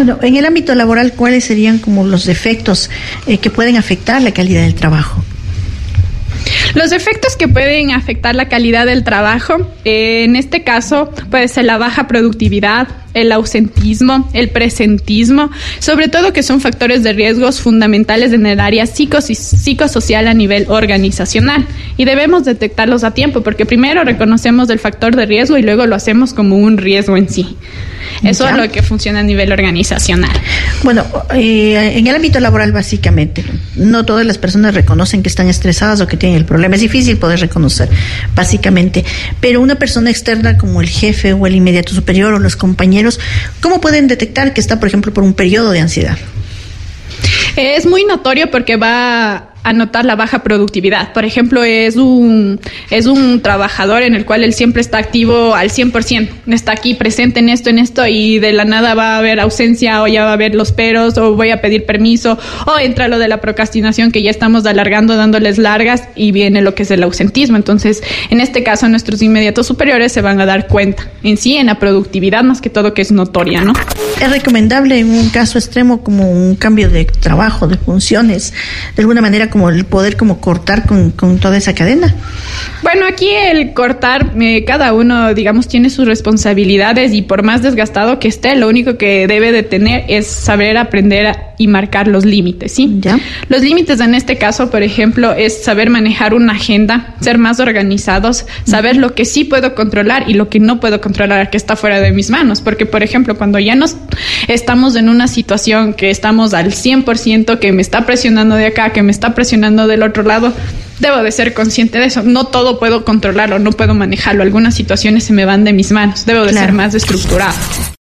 Bueno, en el ámbito laboral, ¿cuáles serían como los efectos que pueden afectar la calidad del trabajo? Los efectos que pueden afectar la calidad del trabajo, en este caso, puede ser la baja productividad, el ausentismo, el presentismo, sobre todo que son factores de riesgos fundamentales en el área psicosocial a nivel organizacional. Y debemos detectarlos a tiempo, porque primero reconocemos el factor de riesgo y luego lo hacemos como un riesgo en sí. Eso es lo que funciona a nivel organizacional. Bueno, en el ámbito laboral básicamente, no todas las personas reconocen que están estresadas o que tienen el problema. Es difícil poder reconocer, básicamente. Pero una persona externa como el jefe o el inmediato superior o los compañeros, ¿cómo pueden detectar que está, por ejemplo, por un periodo de ansiedad? Es muy notorio porque va a notar la baja productividad. Por ejemplo, es un trabajador en el cual él siempre está activo al 100%. Está aquí presente en esto, y de la nada va a haber ausencia, o ya va a haber los peros, o voy a pedir permiso, o entra lo de la procrastinación, que ya estamos alargando, dándoles largas, y viene lo que es el ausentismo. Entonces, en este caso, nuestros inmediatos superiores se van a dar cuenta en sí, en la productividad, más que todo, que es notoria, ¿no? ¿Es recomendable en un caso extremo como un cambio de trabajo, de funciones, de alguna manera como el poder como cortar con toda esa cadena? Bueno, aquí el cortar, cada uno, digamos, tiene sus responsabilidades, y por más desgastado que esté, lo único que debe de tener es saber aprender y marcar los límites, ¿sí? ¿Ya? Los límites en este caso, por ejemplo, es saber manejar una agenda, ser más organizados, saber lo que sí puedo controlar y lo que no puedo controlar, que está fuera de mis manos. Porque, por ejemplo, cuando ya nos estamos en una situación que estamos al 100%, que me está presionando de acá, que me está presionando del otro lado, debo de ser consciente de eso. No todo puedo controlarlo, no puedo manejarlo. Algunas situaciones se me van de mis manos. Debo de ser más estructurado.